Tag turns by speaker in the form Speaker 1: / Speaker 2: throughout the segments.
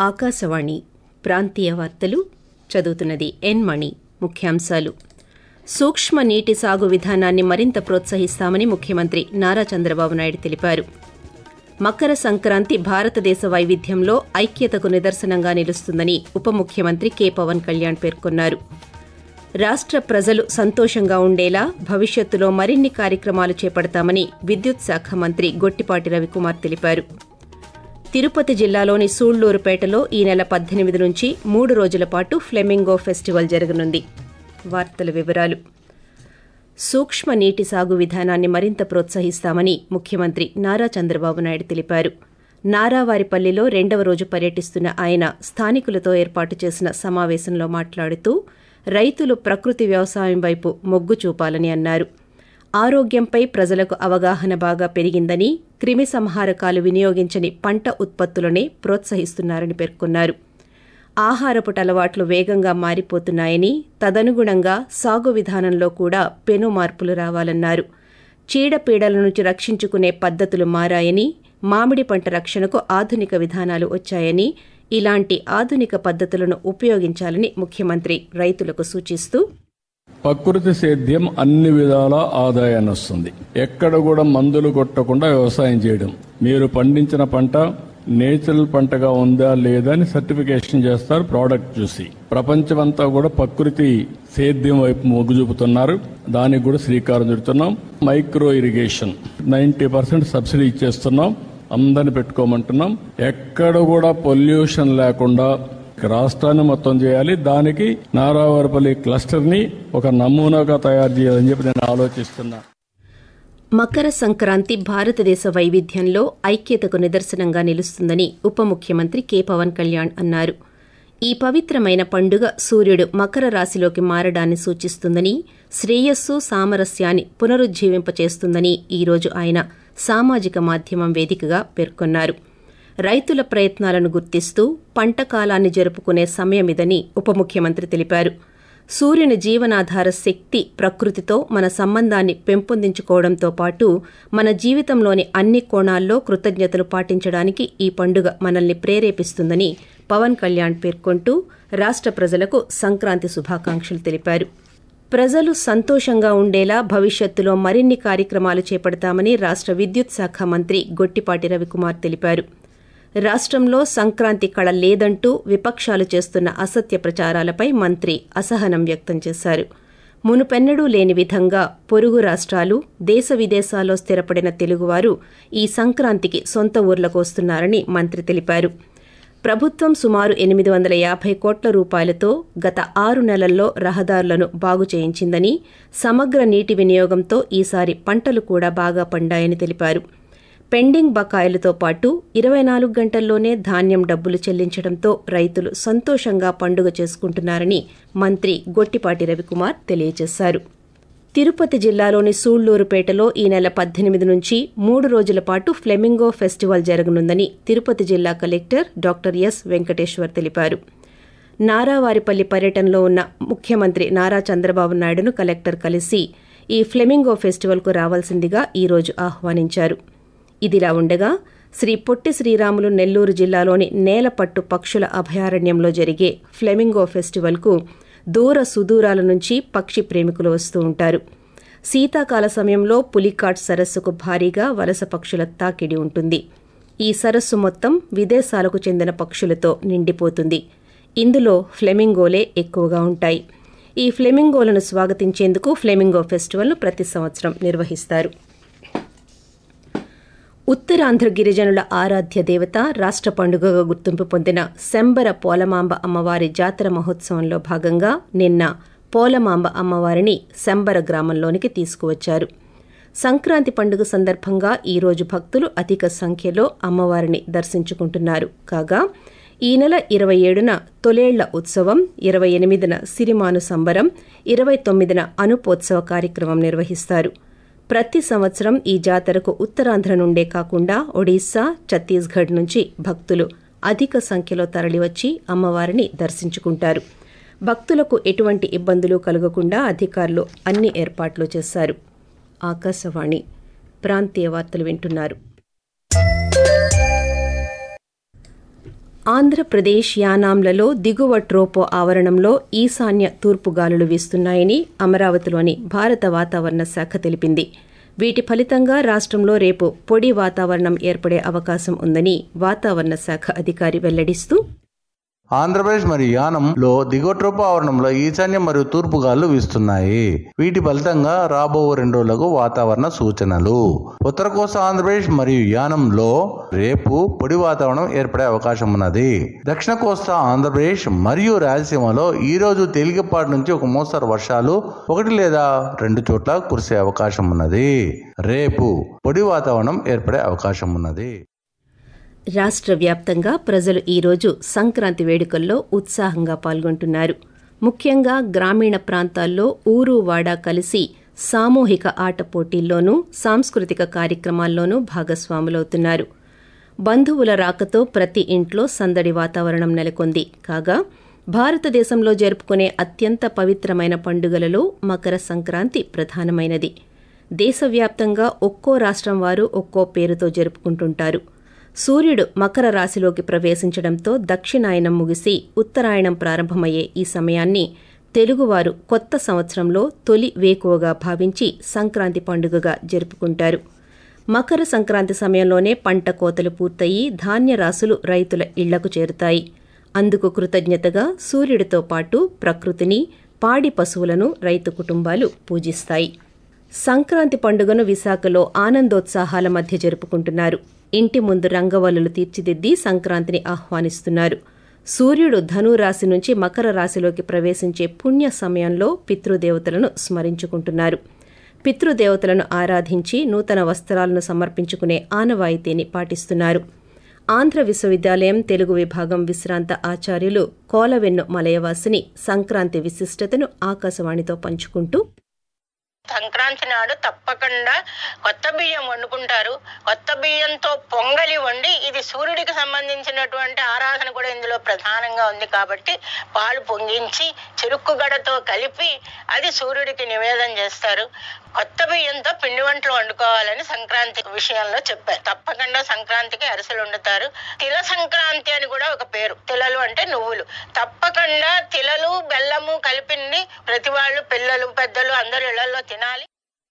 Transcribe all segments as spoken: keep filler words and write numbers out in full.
Speaker 1: ఆకాశవాణి ప్రాంతీయ వార్తలు చదువుతున్నది ఎన్ మణి. ముఖ్యాంశాలు. సూక్ష్మ నీటి సాగు విధానాన్ని మరింత ప్రోత్సహిస్తామని ముఖ్యమంత్రి నారా చంద్రబాబు నాయుడు తెలిపారు. మకర సంక్రాంతి భారతదేశ వైవిధ్యంలో ఐక్యతకు నిదర్శనంగా నిలుస్తుందని ఉప ముఖ్యమంత్రి కె పవన్ కళ్యాణ్ పేర్కొన్నారు. రాష్ట్ర ప్రజలు సంతోషంగా ఉండేలా భవిష్యత్తులో మరిన్ని కార్యక్రమాలు చేపడతామని విద్యుత్ శాఖ మంత్రి గొట్టిపాటి రవికుమార్ తెలిపారు. తిరుపతి జిల్లాలోని సూళ్లూరుపేటలో ఈ నెల పద్దెనిమిది నుంచి మూడు రోజుల పాటు ఫ్లెమింగో ఫెస్టివల్ జరగనుంది. వార్తల వివరాలు. సూక్ష్మ నీటి సాగు విధానాన్ని మరింత ప్రోత్సహిస్తామని ముఖ్యమంత్రి నారా చంద్రబాబు నాయుడు తెలిపారు. నారావారిపల్లిలో రెండవ రోజు పర్యటిస్తున్న ఆయన స్థానికులతో ఏర్పాటు చేసిన సమావేశంలో మాట్లాడుతూ రైతులు ప్రకృతి వ్యవసాయం వైపు మొగ్గు చూపాలని అన్నారు. ఆరోగ్యంపై ప్రజలకు అవగాహన బాగా పెరిగిందని, క్రిమి సంహారకాలు వినియోగించని పంట ఉత్పత్తులనే ప్రోత్సహిస్తున్నారని పేర్కొన్నారు. ఆహారపు అలవాట్లు వేగంగా మారిపోతున్నాయని, తదనుగుణంగా సాగు విధానంలో కూడా పెను మార్పులు రావాలన్నారు. చీడపీడల నుంచి రక్షించుకునే పద్ధతులు మారాయని, మామిడి పంట రక్షణకు ఆధునిక విధానాలు వచ్చాయని, ఇలాంటి ఆధునిక పద్ధతులను ఉపయోగించాలని ముఖ్యమంత్రి రైతులకు సూచిస్తూ,
Speaker 2: ప్రకృతి సేద్యం అన్ని విధాల ఆదాయాన్ని వస్తుంది. ఎక్కడ కూడా మందులు కొట్టకుండా వ్యవసాయం చేయడం, మీరు పండించిన పంట నేచురల్ పంటగా ఉందా లేదా అని సర్టిఫికేషన్ చేస్తారు ప్రోడక్ట్ చూసి. ప్రపంచమంతా కూడా ప్రకృతి సేద్యం వైపు మొగ్గు చూపుతున్నారు. దానికి కూడా శ్రీకారం చుడుతున్నాం. Micro irrigation ninety percent subsidy ఇచ్చేస్తున్నాం. అందరిని పెట్టుకోమంటున్నాం. ఎక్కడ కూడా పొల్యూషన్ లేకుండా రాష్ట్రాన్ని మొత్తం చేయాలి. దానికి నారావారిపల్లి క్లస్టర్ ని ఒక నమూనాగా తయారు చేయాలని చెప్పి నేను ఆలోచిస్తున్నా.
Speaker 1: మకర సంక్రాంతి భారతదేశ వైవిధ్యంలో ఐక్యతకు నిదర్శనంగా నిలుస్తుందని ఉప ముఖ్యమంత్రి కె పవన్ కళ్యాణ్ అన్నారు. ఈ పవిత్రమైన పండుగ సూర్యుడు మకర రాశిలోకి మారడాన్ని సూచిస్తుందని, శ్రేయస్సు సామరస్యాన్ని పునరుజ్జీవింపచేస్తుందని ఈరోజు ఆయన సామాజిక మాధ్యమం వేదికగా పేర్కొన్నారు. రైతుల ప్రయత్నాలను గుర్తిస్తూ పంట కాలాన్ని జరుపుకునే సమయమిదని ఉప ముఖ్యమంత్రి తెలిపారు. సూర్యుని జీవనాధార శక్తి ప్రకృతితో మన సంబంధాన్ని పెంపొందించుకోవడంతో పాటు మన జీవితంలోని అన్ని కోణాల్లో కృతజ్ఞతలు పాటించడానికి ఈ పండుగ మనల్ని ప్రేరేపిస్తుందని పవన్ కళ్యాణ్ పేర్కొంటూ రాష్ట్ర ప్రజలకు సంక్రాంతి శుభాకాంక్షలు తెలిపారు. ప్రజలు సంతోషంగా ఉండేలా భవిష్యత్తులో మరిన్ని కార్యక్రమాలు చేపడతామని రాష్ట్ర విద్యుత్ శాఖ మంత్రి గొట్టిపాటి రవికుమార్ తెలిపారు. రాష్ట్రంలో సంక్రాంతి కళ లేదంటూ విపక్షాలు చేస్తున్న అసత్య ప్రచారాలపై మంత్రి అసహనం వ్యక్తం చేశారు. మునుపెన్నడూ లేని విధంగా పొరుగు రాష్ట్రాలు, దేశ విదేశాల్లో స్థిరపడిన తెలుగువారు ఈ సంక్రాంతికి సొంత ఊర్లకు వస్తున్నారని మంత్రి తెలిపారు. ప్రభుత్వం సుమారు ఎనిమిది వందల యాభై కోట్ల రూపాయలతో గత ఆరు నెలల్లో రహదారులను బాగు చేయించిందని, సమగ్ర నీటి వినియోగంతో ఈసారి పంటలు కూడా బాగా పండాయని తెలిపారు. పెండింగ్ బకాయిలతో పాటు ఇరవై నాలుగు గంటల్లోనే ధాన్యం డబ్బులు చెల్లించడంతో రైతులు సంతోషంగా పండుగ చేసుకుంటున్నారని మంత్రి గొట్టిపాటి రవికుమార్ తెలియజేశారు. తిరుపతి జిల్లాలోని సూళ్లూరుపేటలో ఈ నెల పద్దెనిమిది నుంచి మూడు రోజుల పాటు ఫ్లెమింగో ఫెస్టివల్ జరగనుందని తిరుపతి జిల్లా కలెక్టర్ డాక్టర్ ఎస్ వెంకటేశ్వర్ తెలిపారు. నారావారిపల్లి పర్యటనలో ఉన్న ముఖ్యమంత్రి నారా చంద్రబాబు నాయుడును కలెక్టర్ కలిసి ఈ ఫ్లెమింగో ఫెస్టివల్కు రావాల్సిందిగా ఈరోజు ఆహ్వానించారు. ఇదిలా ఉండగా శ్రీ పొట్టి శ్రీరాములు నెల్లూరు జిల్లాలోని నేలపట్టు పక్షుల అభయారణ్యంలో జరిగే ఫ్లెమింగో ఫెస్టివల్కు దూర సుదూరాల నుంచి పక్షి ప్రేమికులు వస్తూ ఉంటారు. శీతాకాల సమయంలో పులికాట్ సరస్సుకు భారీగా వలస పక్షుల తాకిడి ఉంటుంది. ఈ సరస్సు మొత్తం విదేశాలకు చెందిన పక్షులతో నిండిపోతుంది. ఇందులో ఫ్లెమింగోలే ఎక్కువగా ఉంటాయి. ఈ ఫ్లెమింగోలను స్వాగతించేందుకు ఫ్లెమింగో ఫెస్టివల్ను ప్రతి సంవత్సరం నిర్వహిస్తారు. ఉత్తరాంధ్ర గిరిజనుల ఆరాధ్య దేవత, రాష్ట్ర పండుగగా గుర్తింపు పొందిన శంబర పోలమాంబ అమ్మవారి జాతర మహోత్సవంలో భాగంగా నిన్న పోలమాంబ అమ్మవారిని శంబర గ్రామంలోనికి తీసుకువచ్చారు. సంక్రాంతి పండుగ సందర్భంగా ఈరోజు భక్తులు అధిక సంఖ్యలో అమ్మవారిని దర్శించుకుంటున్నారు. కాగా ఈ నెల ఇరవై ఏడున తొలేళ్ల ఉత్సవం, ఇరవై ఎనిమిదిన సిరిమాను సంబరం, ఇరవై తొమ్మిదిన అనుపోత్సవ కార్యక్రమం నిర్వహిస్తారు. ప్రతి సంవత్సరం ఈ జాతరకు ఉత్తరాంధ్ర నుండే కాకుండా ఒడిశా, ఛత్తీస్గఢ్ నుంచి భక్తులు అధిక సంఖ్యలో తరలివచ్చి అమ్మవారిని దర్శించుకుంటారు. భక్తులకు ఎటువంటి ఇబ్బందులు కలగకుండా అధికారులు అన్ని ఏర్పాట్లు చేశారు. ఆకాశవాణి ప్రాంతీయ వార్తలు వింటున్నారు. ఆంధ్రప్రదేశ్ యానాంలలో దిగువ ట్రోపో ఆవరణంలో ఈశాన్య తూర్పు గాలులు వీస్తున్నాయని అమరావతిలోని భారత వాతావరణ శాఖ తెలిపింది. వీటి ఫలితంగా రాష్ట్రంలో రేపు పొడి వాతావరణం ఏర్పడే అవకాశం ఉందని వాతావరణ శాఖ అధికారి వెల్లడిస్తూ,
Speaker 3: ఆంధ్రప్రదేశ్ మరియు యానంలో దిగువ ట్రోపో ఆవరణంలో ఈశాన్య మరియు తూర్పు గాలులు వీస్తున్నాయి. వీటి ఫలితంగా రాబో రెండు రోజులకు వాతావరణ సూచనలు. ఉత్తర కోస్తా ఆంధ్రప్రదేశ్ మరియు యానంలో రేపు పొడి వాతావరణం ఏర్పడే అవకాశం ఉన్నది. దక్షిణ కోస్తా ఆంధ్రప్రదేశ్ మరియు రాయలసీమలో ఈ రోజు తేలికపాటి నుంచి ఒక మోస్తరు వర్షాలు ఒకటి లేదా రెండు చోట్ల కురిసే అవకాశం ఉన్నది. రేపు పొడి వాతావరణం ఏర్పడే అవకాశం ఉన్నది.
Speaker 1: రాష్ట్ర వ్యాప్తంగా ప్రజలు ఈరోజు సంక్రాంతి వేడుకల్లో ఉత్సాహంగా పాల్గొంటున్నారు. ముఖ్యంగా గ్రామీణ ప్రాంతాల్లో ఊరు వాడా కలిసి సామూహిక ఆట పోటీల్లోనూ సాంస్కృతిక కార్యక్రమాల్లోనూ భాగస్వాములవుతున్నారు. బంధువుల రాకతో ప్రతి ఇంట్లో సందడి వాతావరణం నెలకొంది. కాగా భారతదేశంలో జరుపుకునే అత్యంత పవిత్రమైన పండుగలలో మకర సంక్రాంతి ప్రధానమైనది. దేశవ్యాప్తంగా ఒక్కో రాష్ట్రం వారు ఒక్కో పేరుతో జరుపుకుంటుంటారు. సూర్యుడు మకర రాశిలోకి ప్రవేశించడంతో దక్షిణాయనం ముగిసి ఉత్తరాయణం ప్రారంభమయ్యే ఈ సమయాన్ని తెలుగువారు కొత్త సంవత్సరంలో తొలి వేకువగా భావించి సంక్రాంతి పండుగగా జరుపుకుంటారు. మకర సంక్రాంతి సమయంలోనే పంట కోతలు పూర్తయి ధాన్యరాశులు రైతుల ఇళ్లకు చేరుతాయి. అందుకు కృతజ్ఞతగా సూర్యుడితో పాటు ప్రకృతిని, పాడి పశువులను రైతు కుటుంబాలు పూజిస్తాయి. సంక్రాంతి పండుగను విశాఖలో ఆనందోత్సాహాల మధ్య జరుపుకుంటున్నారు. ఇంటి ముందు రంగవల్లులు తీర్చిదిద్ది సంక్రాంతిని ఆహ్వానిస్తున్నారు. సూర్యుడు ధనురాశి నుంచి మకర రాశిలోకి ప్రవేశించే పుణ్య సమయంలో పితృదేవతలను స్మరించుకుంటున్నారు. పితృదేవతలను ఆరాధించి నూతన వస్త్రాలను సమర్పించుకునే ఆనవాయితీని పాటిస్తున్నారు. ఆంధ్ర విశ్వవిద్యాలయం తెలుగు విభాగం విశ్రాంత ఆచార్యులు కోలవెన్ను మలయవాసిని సంక్రాంతి విశిష్టతను ఆకాశవాణితో పంచుకుంటూ,
Speaker 4: సంక్రాంతి నాడు తప్పకుండా కొత్త బియ్యం వండుకుంటారు. కొత్త బియ్యంతో పొంగలి వండి, ఇది సూర్యుడికి సంబంధించినటువంటి ఆరాధన కూడా ఇందులో ప్రధానంగా ఉంది కాబట్టి పాలు పొంగించి చెరుకు గడతో కలిపి అది సూర్యుడికి నివేదన చేస్తారు. కొత్త బియ్యంతో పిండి వంటలు వండుకోవాలని సంక్రాంతి విషయంలో చెప్పారు. తప్పకుండా సంక్రాంతికి అరిసెలు వండుతారు. తిల సంక్రాంతి అని కూడా ఒక పేరు. తిలలు అంటే నువ్వులు. తప్పకుండా తిలలు బెల్లము కలిపింది ప్రతి వాళ్ళు, పిల్లలు పెద్దలు అందరూ ఇళ్లలో తినాలి.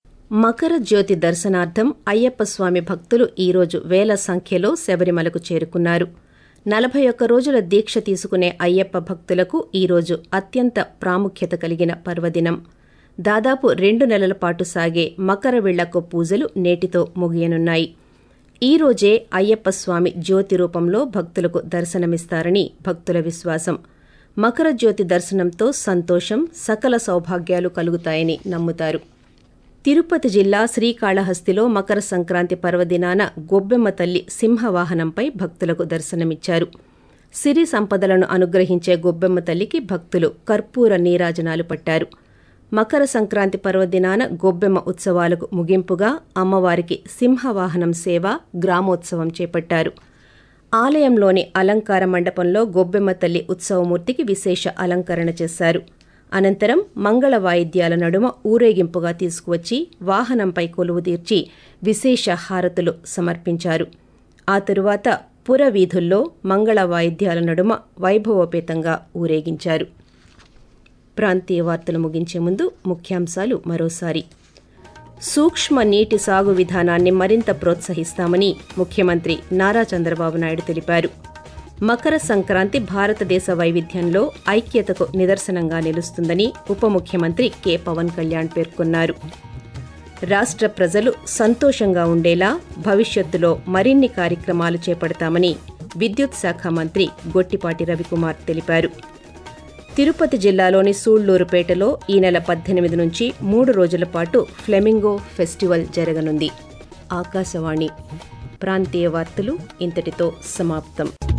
Speaker 1: మకర జ్యోతి దర్శనార్థం అయ్యప్ప స్వామి భక్తులు ఈరోజు వేల సంఖ్యలో శబరిమలకు చేరుకున్నారు. నలభై ఒక్క రోజుల దీక్ష తీసుకునే అయ్యప్ప భక్తులకు ఈరోజు అత్యంత ప్రాముఖ్యత కలిగిన పర్వదినం. దాదాపు రెండు నెలల పాటు సాగే మకర విళ్లకు పూజలు నేటితో ముగియనున్నాయి. ఈ రోజే అయ్యప్ప స్వామి జ్యోతి రూపంలో భక్తులకు దర్శనమిస్తారని భక్తుల విశ్వాసం. మకర జ్యోతి దర్శనంతో సంతోషం, సకల సౌభాగ్యాలు కలుగుతాయని నమ్ముతారు. తిరుపతి జిల్లా శ్రీకాళహస్తిలో మకర సంక్రాంతి పర్వదినాన గొబ్బెమ్మ తల్లి సింహవాహనంపై భక్తులకు దర్శనమిచ్చారు. సిరి సంపదలను అనుగ్రహించే గొబ్బెమ్మ తల్లికి భక్తులు కర్పూర నీరాజనాలు పట్టారు. మకర సంక్రాంతి పర్వదినాన గొబ్బెమ్మ ఉత్సవాలకు ముగింపుగా అమ్మవారికి సింహవాహనం సేవ, గ్రామోత్సవం చేపట్టారు. ఆలయంలోని అలంకార మండపంలో గొబ్బెమ్మ తల్లి ఉత్సవమూర్తికి విశేష అలంకరణ చేశారు. అనంతరం మంగళ వాయిద్యాల నడుమ ఊరేగింపుగా తీసుకువచ్చి వాహనంపై కొలువు తీర్చి విశేష హారతులు సమర్పించారు. ఆ తరువాత పురవీధుల్లో మంగళ వాయిద్యాల నడుమ వైభవోపేతంగా ఊరేగించారు. ప్రాంతీయ వార్తలు ముగించే ముందు ముఖ్యాంశాలు మరోసారి. సూక్ష్మ నీటి సాగు విధానాన్ని మరింత ప్రోత్సహిస్తామని ముఖ్యమంత్రి నారా చంద్రబాబు నాయుడు తెలిపారు. మకర సంక్రాంతి భారతదేశ వైవిధ్యంలో ఐక్యతకు నిదర్శనంగా నిలుస్తుందని ఉప ముఖ్యమంత్రి కె పవన్ కళ్యాణ్ పేర్కొన్నారు. రాష్ట్ర ప్రజలు సంతోషంగా ఉండేలా భవిష్యత్తులో మరిన్ని కార్యక్రమాలు చేపడతామని విద్యుత్ శాఖ మంత్రి గొట్టిపాటి రవికుమార్ తెలిపారు. తిరుపతి జిల్లాలోని సూళ్లూరుపేటలో ఈ నెల పద్దెనిమిది నుంచి మూడు రోజుల పాటు ఫ్లెమింగో ఫెస్టివల్ జరగనుంది. ఆకాశవాణి ప్రాంతీయ వార్తలు ఇంతటితో సమాప్తం.